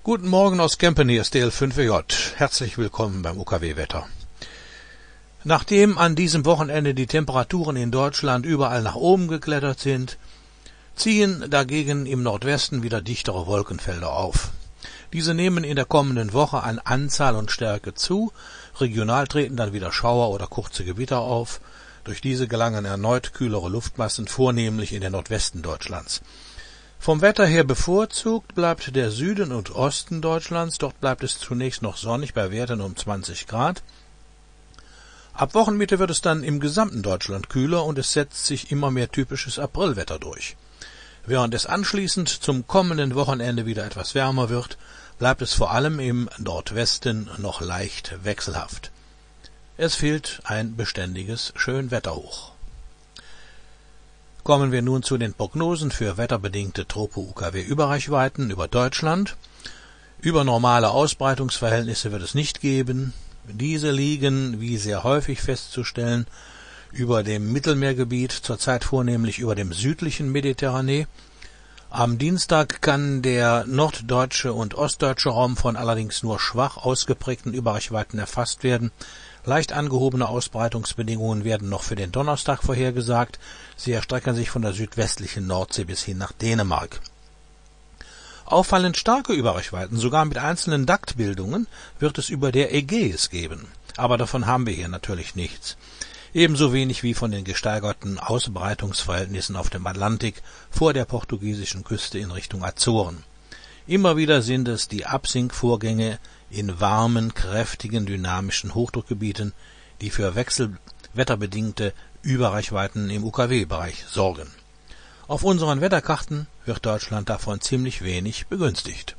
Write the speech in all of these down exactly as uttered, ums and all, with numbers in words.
Guten Morgen aus Kempen, hier ist D L fünf W J. Herzlich willkommen beim U K W-Wetter. Nachdem an diesem Wochenende die Temperaturen in Deutschland überall nach oben geklettert sind, ziehen dagegen im Nordwesten wieder dichtere Wolkenfelder auf. Diese nehmen in der kommenden Woche an Anzahl und Stärke zu, regional treten dann wieder Schauer oder kurze Gewitter auf. Durch diese gelangen erneut kühlere Luftmassen, vornehmlich in den Nordwesten Deutschlands. Vom Wetter her bevorzugt bleibt der Süden und Osten Deutschlands. Dort bleibt es zunächst noch sonnig bei Werten um zwanzig Grad. Ab Wochenmitte wird es dann im gesamten Deutschland kühler und es setzt sich immer mehr typisches Aprilwetter durch. Während es anschließend zum kommenden Wochenende wieder etwas wärmer wird, bleibt es vor allem im Nordwesten noch leicht wechselhaft. Es fehlt ein beständiges Schönwetterhoch. Kommen wir nun zu den Prognosen für wetterbedingte Tropo-U K W-Überreichweiten über Deutschland. Über normale Ausbreitungsverhältnisse wird es nicht geben. Diese liegen, wie sehr häufig festzustellen, über dem Mittelmeergebiet, zurzeit vornehmlich über dem südlichen Mediterranee. Am Dienstag kann der norddeutsche und ostdeutsche Raum von allerdings nur schwach ausgeprägten Überreichweiten erfasst werden. Leicht angehobene Ausbreitungsbedingungen werden noch für den Donnerstag vorhergesagt. Sie erstrecken sich von der südwestlichen Nordsee bis hin nach Dänemark. Auffallend starke Überreichweiten, sogar mit einzelnen Daktbildungen, wird es über der Ägäis geben. Aber davon haben wir hier natürlich nichts. Ebenso wenig wie von den gesteigerten Ausbreitungsverhältnissen auf dem Atlantik vor der portugiesischen Küste in Richtung Azoren. Immer wieder sind es die Absinkvorgänge in warmen, kräftigen, dynamischen Hochdruckgebieten, die für wechselwetterbedingte Überreichweiten im U K W-Bereich sorgen. Auf unseren Wetterkarten wird Deutschland davon ziemlich wenig begünstigt.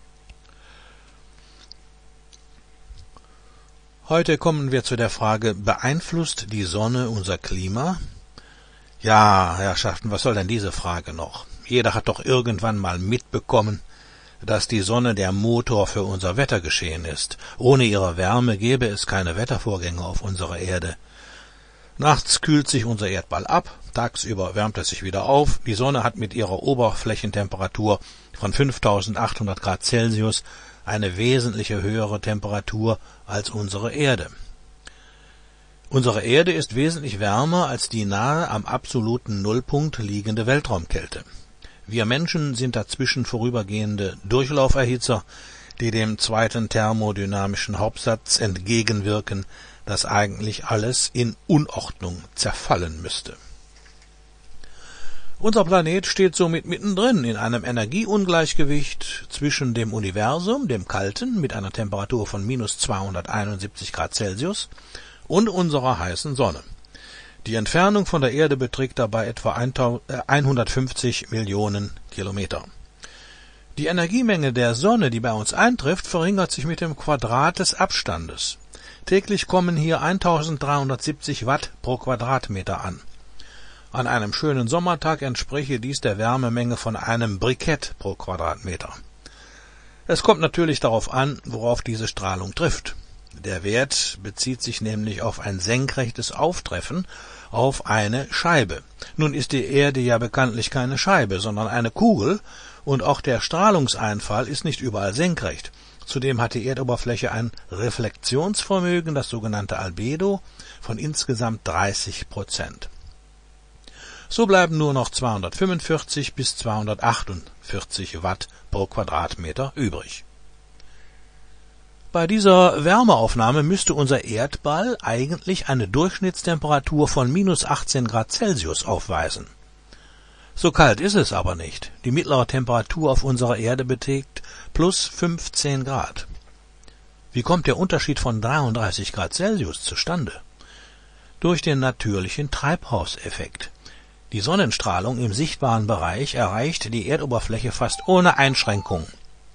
Heute kommen wir zu der Frage, beeinflusst die Sonne unser Klima? Ja, Herrschaften, was soll denn diese Frage noch? Jeder hat doch irgendwann mal mitbekommen, dass die Sonne der Motor für unser Wettergeschehen ist. Ohne ihre Wärme gäbe es keine Wettervorgänge auf unserer Erde. Nachts kühlt sich unser Erdball ab, tagsüber wärmt es sich wieder auf. Die Sonne hat mit ihrer Oberflächentemperatur von fünftausendachthundert Grad Celsius eine wesentliche höhere Temperatur als unsere Erde. Unsere Erde ist wesentlich wärmer als die nahe am absoluten Nullpunkt liegende Weltraumkälte. Wir Menschen sind dazwischen vorübergehende Durchlauferhitzer, die dem zweiten thermodynamischen Hauptsatz entgegenwirken, dass eigentlich alles in Unordnung zerfallen müsste. Unser Planet steht somit mittendrin in einem Energieungleichgewicht zwischen dem Universum, dem Kalten, mit einer Temperatur von minus zweihunderteinundsiebzig Grad Celsius, und unserer heißen Sonne. Die Entfernung von der Erde beträgt dabei etwa hundertfünfzig Millionen Kilometer. Die Energiemenge der Sonne, die bei uns eintrifft, verringert sich mit dem Quadrat des Abstandes. Täglich kommen hier eintausenddreihundertsiebzig Watt pro Quadratmeter an. An einem schönen Sommertag entspräche dies der Wärmemenge von einem Brikett pro Quadratmeter. Es kommt natürlich darauf an, worauf diese Strahlung trifft. Der Wert bezieht sich nämlich auf ein senkrechtes Auftreffen auf eine Scheibe. Nun ist die Erde ja bekanntlich keine Scheibe, sondern eine Kugel, und auch der Strahlungseinfall ist nicht überall senkrecht. Zudem hat die Erdoberfläche ein Reflexionsvermögen, das sogenannte Albedo, von insgesamt dreißig Prozent. So bleiben nur noch zweihundertfünfundvierzig bis zweihundertachtundvierzig Watt pro Quadratmeter übrig. Bei dieser Wärmeaufnahme müsste unser Erdball eigentlich eine Durchschnittstemperatur von minus achtzehn Grad Celsius aufweisen. So kalt ist es aber nicht. Die mittlere Temperatur auf unserer Erde beträgt plus fünfzehn Grad. Wie kommt der Unterschied von dreiunddreißig Grad Celsius zustande? Durch den natürlichen Treibhauseffekt. Die Sonnenstrahlung im sichtbaren Bereich erreicht die Erdoberfläche fast ohne Einschränkung.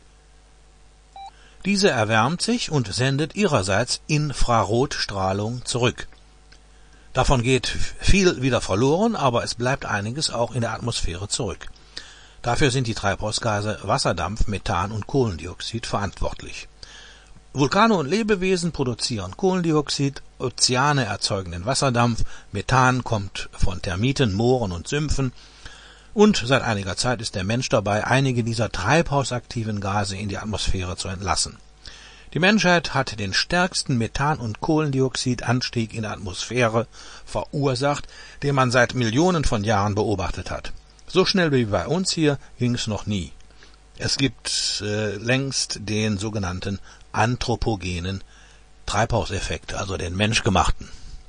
Diese erwärmt sich und sendet ihrerseits Infrarotstrahlung zurück. Davon geht viel wieder verloren, aber es bleibt einiges auch in der Atmosphäre zurück. Dafür sind die Treibhausgase Wasserdampf, Methan und Kohlendioxid verantwortlich. Vulkane und Lebewesen produzieren Kohlendioxid, Ozeane erzeugen den Wasserdampf, Methan kommt von Termiten, Mooren und Sümpfen, Und seit einiger Zeit ist der Mensch dabei, einige dieser treibhausaktiven Gase in die Atmosphäre zu entlassen. Die Menschheit hat den stärksten Methan- und Kohlendioxidanstieg in der Atmosphäre verursacht, den man seit Millionen von Jahren beobachtet hat. So schnell wie bei uns hier ging es noch nie. Es gibt äh, längst den sogenannten anthropogenen Treibhauseffekt, also den menschgemachten.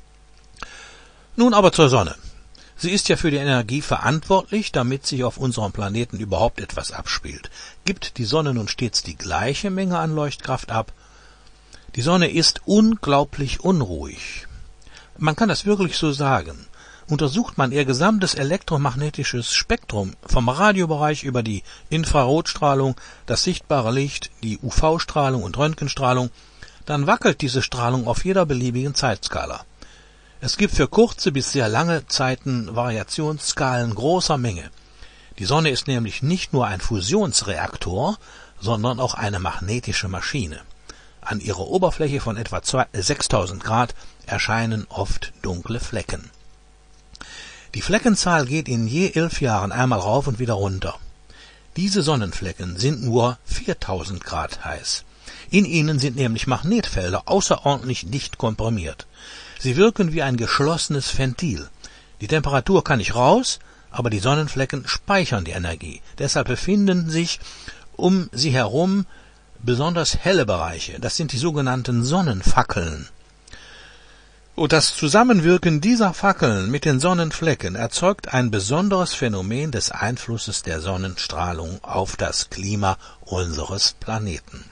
Nun aber zur Sonne. Sie ist ja für die Energie verantwortlich, damit sich auf unserem Planeten überhaupt etwas abspielt. Gibt die Sonne nun stets die gleiche Menge an Leuchtkraft ab? Die Sonne ist unglaublich unruhig. Man kann das wirklich so sagen. Untersucht man ihr gesamtes elektromagnetisches Spektrum, vom Radiobereich über die Infrarotstrahlung, das sichtbare Licht, die U V-Strahlung und Röntgenstrahlung, dann wackelt diese Strahlung auf jeder beliebigen Zeitskala. Es gibt für kurze bis sehr lange Zeiten Variationsskalen großer Menge. Die Sonne ist nämlich nicht nur ein Fusionsreaktor, sondern auch eine magnetische Maschine. An ihrer Oberfläche von etwa sechstausend Grad erscheinen oft dunkle Flecken. Die Fleckenzahl geht in je elf Jahren einmal rauf und wieder runter. Diese Sonnenflecken sind nur viertausend Grad heiß. In ihnen sind nämlich Magnetfelder außerordentlich dicht komprimiert. Sie wirken wie ein geschlossenes Ventil. Die Temperatur kann nicht raus, aber die Sonnenflecken speichern die Energie. Deshalb befinden sich um sie herum besonders helle Bereiche. Das sind die sogenannten Sonnenfackeln. Und das Zusammenwirken dieser Fackeln mit den Sonnenflecken erzeugt ein besonderes Phänomen des Einflusses der Sonnenstrahlung auf das Klima unseres Planeten.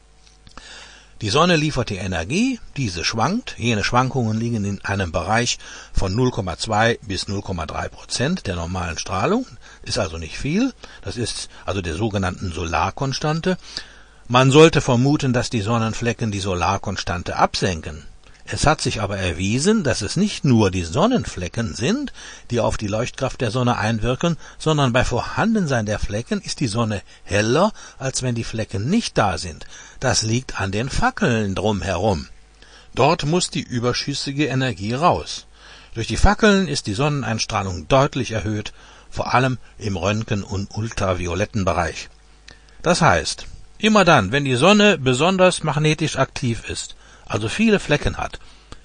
Die Sonne liefert die Energie, diese schwankt, jene Schwankungen liegen in einem Bereich von null Komma zwei bis null Komma drei Prozent der normalen Strahlung, ist also nicht viel, das ist also der sogenannten Solarkonstante. Man sollte vermuten, dass die Sonnenflecken die Solarkonstante absenken. Es hat sich aber erwiesen, dass es nicht nur die Sonnenflecken sind, die auf die Leuchtkraft der Sonne einwirken, sondern bei Vorhandensein der Flecken ist die Sonne heller, als wenn die Flecken nicht da sind. Das liegt an den Fackeln drumherum. Dort muss die überschüssige Energie raus. Durch die Fackeln ist die Sonneneinstrahlung deutlich erhöht, vor allem im Röntgen- und ultravioletten Bereich. Das heißt, immer dann, wenn die Sonne besonders magnetisch aktiv ist, also viele Flecken hat,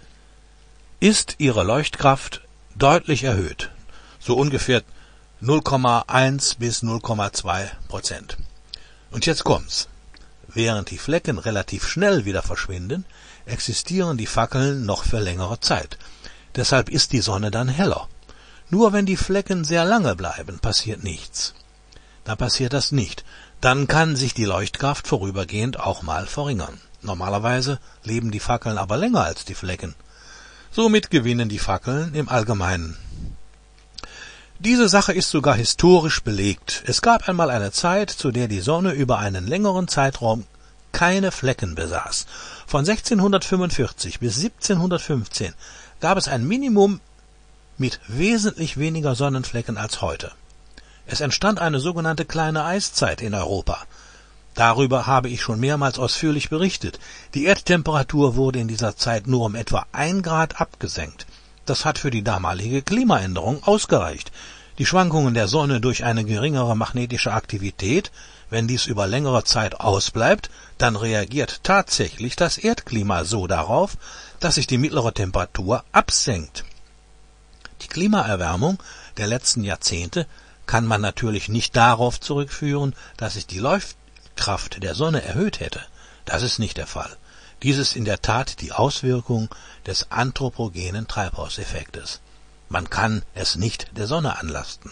ist ihre Leuchtkraft deutlich erhöht, so ungefähr null Komma eins bis null Komma zwei Prozent. Und jetzt kommt's. Während die Flecken relativ schnell wieder verschwinden, existieren die Fackeln noch für längere Zeit. Deshalb ist die Sonne dann heller. Nur wenn die Flecken sehr lange bleiben, passiert nichts. Dann passiert das nicht. Dann kann sich die Leuchtkraft vorübergehend auch mal verringern. Normalerweise leben die Fackeln aber länger als die Flecken. Somit gewinnen die Fackeln im Allgemeinen. Diese Sache ist sogar historisch belegt. Es gab einmal eine Zeit, zu der die Sonne über einen längeren Zeitraum keine Flecken besaß. Von sechzehnhundertfünfundvierzig bis siebzehnhundertfünfzehn gab es ein Minimum mit wesentlich weniger Sonnenflecken als heute. Es entstand eine sogenannte kleine Eiszeit in Europa. Darüber habe ich schon mehrmals ausführlich berichtet. Die Erdtemperatur wurde in dieser Zeit nur um etwa ein Grad abgesenkt. Das hat für die damalige Klimaänderung ausgereicht. Die Schwankungen der Sonne durch eine geringere magnetische Aktivität, wenn dies über längere Zeit ausbleibt, dann reagiert tatsächlich das Erdklima so darauf, dass sich die mittlere Temperatur absenkt. Die Klimaerwärmung der letzten Jahrzehnte kann man natürlich nicht darauf zurückführen, dass sich die Leuchtkraft der Sonne erhöht hätte. Das ist nicht der Fall. Dies ist in der Tat die Auswirkung des anthropogenen Treibhauseffektes. Man kann es nicht der Sonne anlasten.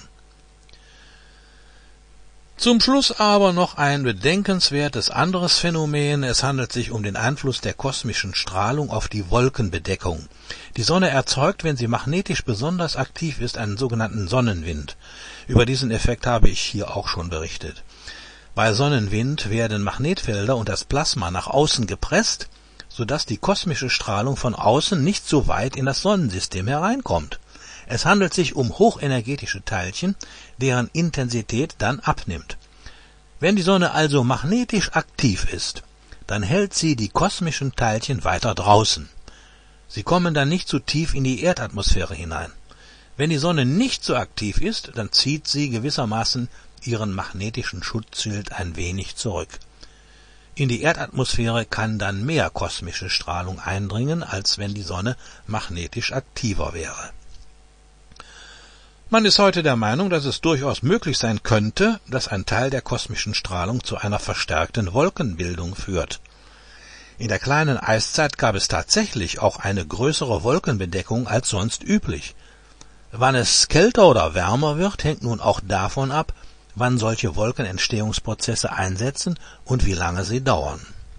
Zum Schluss aber noch ein bedenkenswertes anderes Phänomen. Es handelt sich um den Einfluss der kosmischen Strahlung auf die Wolkenbedeckung. Die Sonne erzeugt, wenn sie magnetisch besonders aktiv ist, einen sogenannten Sonnenwind. Über diesen Effekt habe ich hier auch schon berichtet. Bei Sonnenwind werden Magnetfelder und das Plasma nach außen gepresst, sodass die kosmische Strahlung von außen nicht so weit in das Sonnensystem hereinkommt. Es handelt sich um hochenergetische Teilchen, deren Intensität dann abnimmt. Wenn die Sonne also magnetisch aktiv ist, dann hält sie die kosmischen Teilchen weiter draußen. Sie kommen dann nicht zu tief in die Erdatmosphäre hinein. Wenn die Sonne nicht so aktiv ist, dann zieht sie gewissermaßen ihren magnetischen Schutzschild ein wenig zurück. In die Erdatmosphäre kann dann mehr kosmische Strahlung eindringen, als wenn die Sonne magnetisch aktiver wäre. Man ist heute der Meinung, dass es durchaus möglich sein könnte, dass ein Teil der kosmischen Strahlung zu einer verstärkten Wolkenbildung führt. In der kleinen Eiszeit gab es tatsächlich auch eine größere Wolkenbedeckung als sonst üblich. Wann es kälter oder wärmer wird, hängt nun auch davon ab, wann solche Wolkenentstehungsprozesse einsetzen und wie lange sie dauern.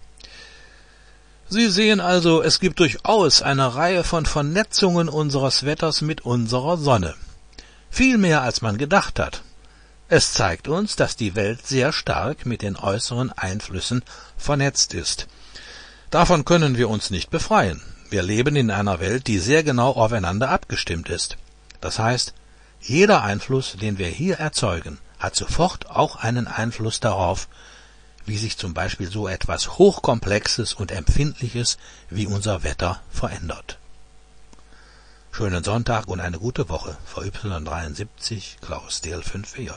Sie sehen also, es gibt durchaus eine Reihe von Vernetzungen unseres Wetters mit unserer Sonne. Viel mehr als man gedacht hat. Es zeigt uns, dass die Welt sehr stark mit den äußeren Einflüssen vernetzt ist. Davon können wir uns nicht befreien. Wir leben in einer Welt, die sehr genau aufeinander abgestimmt ist. Das heißt, jeder Einfluss, den wir hier erzeugen, hat sofort auch einen Einfluss darauf, wie sich zum Beispiel so etwas Hochkomplexes und Empfindliches wie unser Wetter verändert. Schönen Sonntag und eine gute Woche. V Y dreiundsiebzig, Klaus D L fünf W J.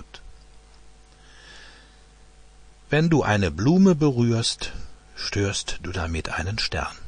Wenn du eine Blume berührst, störst du damit einen Stern.